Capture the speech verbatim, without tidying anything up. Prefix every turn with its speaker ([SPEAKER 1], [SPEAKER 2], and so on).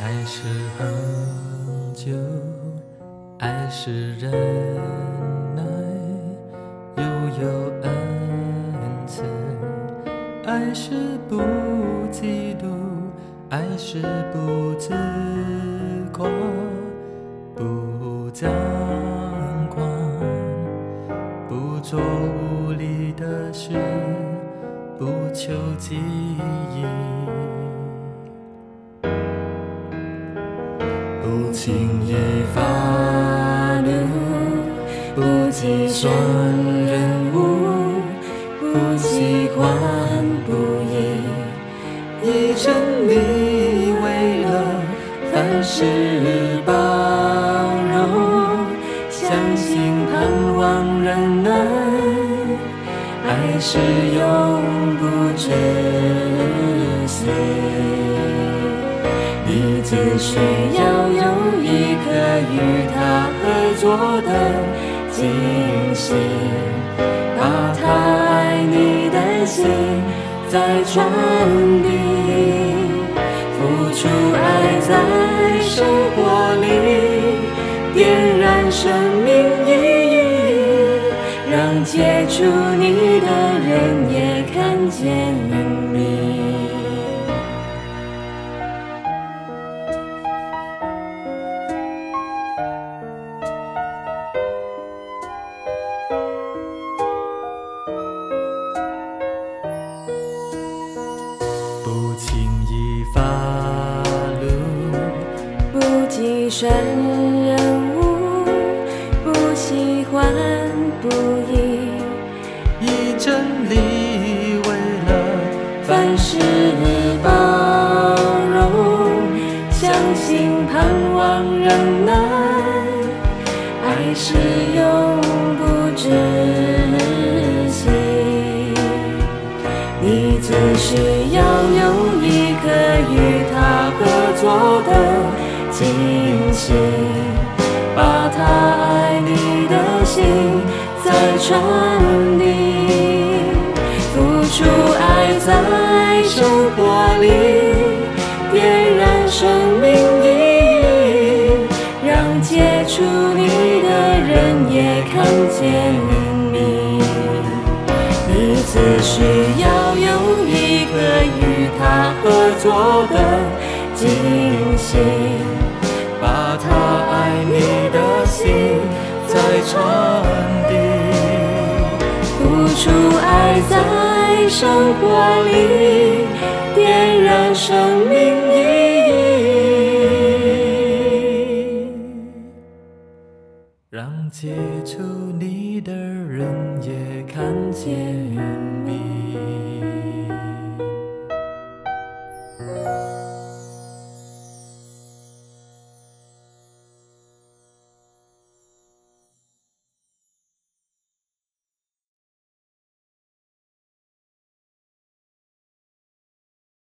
[SPEAKER 1] 爱是恒久，爱是忍耐，又有恩慈。爱是不嫉妒，爱是不自夸，不张狂，不做无理的事，不求记忆，不轻易发怒，不计算人物，不喜欢不义，以真理为乐，凡事包容，相信盼望忍耐，爱是永不止息。你只需要有一颗与他合作的精心，把他爱你的心再传递，付出爱在生活里，点燃生命意义，让接触你的人也看见你。不轻易发怒，
[SPEAKER 2] 不计算人物，不喜欢不义，
[SPEAKER 1] 以真理为乐，
[SPEAKER 2] 凡事包容，相信盼望忍耐，爱是永不止息。你只需要有一颗与他合作的精心，把他爱你的心再传递，付出爱在生活里，点燃生命意义，让接触你的人也看见你。你只需要有一颗与他合作的精心，
[SPEAKER 1] 把他爱你的心再传递，
[SPEAKER 2] 付出爱在生活里，点燃生命意义，
[SPEAKER 1] 让接触你的人也看见你。